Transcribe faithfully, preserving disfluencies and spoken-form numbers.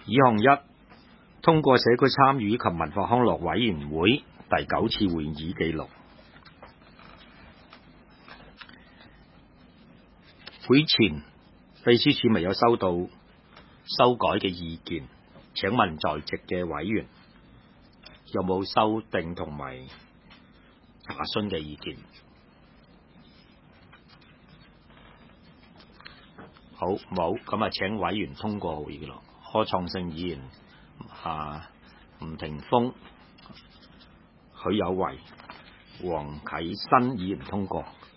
議項一，通過社區參與及文化康樂委員會第九次會議記錄。會前秘書處未有收到修改嘅意見，請問在席嘅委員有冇修訂同埋查詢嘅意見？好，冇，咁啊請委員通過會議咯。柯創盛議員、啊吳霆鋒、許有為、黃啟新議員通過。